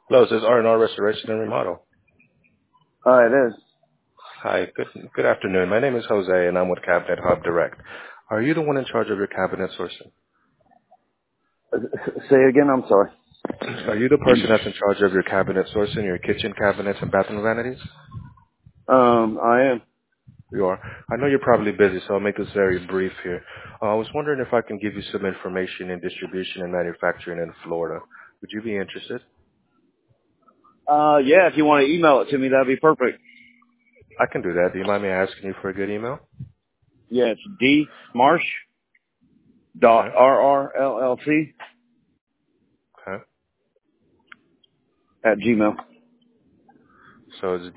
Hello, this is R&R Restoration and Remodel. It is. Hi, good afternoon. My name is Jose, and I'm with Cabinet Hub Direct. Are you the one in charge of your cabinet sourcing? Say it again. I'm sorry. Are you the person that's in charge of your cabinet sourcing, your kitchen cabinets and bathroom vanities? I am. You are. I know you're probably busy, so I'll make this very brief here. I was wondering if I can give you some information in distribution and manufacturing in Florida. Would you be interested? Yeah. If you want to email it to me, that'd be perfect. I can do that. Do you mind me asking you for a good email? Yeah, it's dmarsh Okay. dot rrllc Okay. at gmail. So it's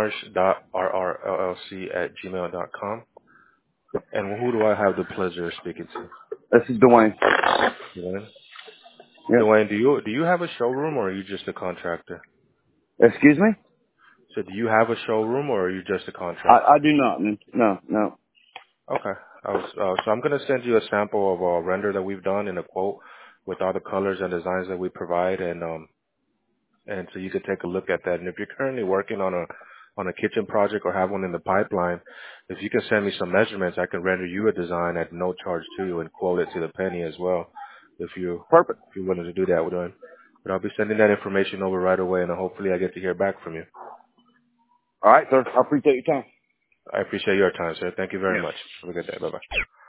dmarsh.rrllc@gmail.com. And who do I have the pleasure of speaking to? This is Dwayne. Dwayne. Yep. Dwayne, do you have a showroom or are you just a contractor? Excuse me. So do you have a showroom or are you just a contractor? I do not. Man. No. No. Okay. So I'm gonna send you a sample of a render that we've done in a quote with all the colors and designs that we provide, and so you could take a look at that. And if you're currently working on a kitchen project or have one in the pipeline, if you can send me some measurements, I can render you a design at no charge to you and quote it to the penny as well. If you Perfect. if you're willing to do that with them. But I'll be sending that information over right away, and hopefully I get to hear back from you. All right, sir. I appreciate your time. I appreciate your time, sir. Thank you very Yeah. much. Have a good day. Bye bye.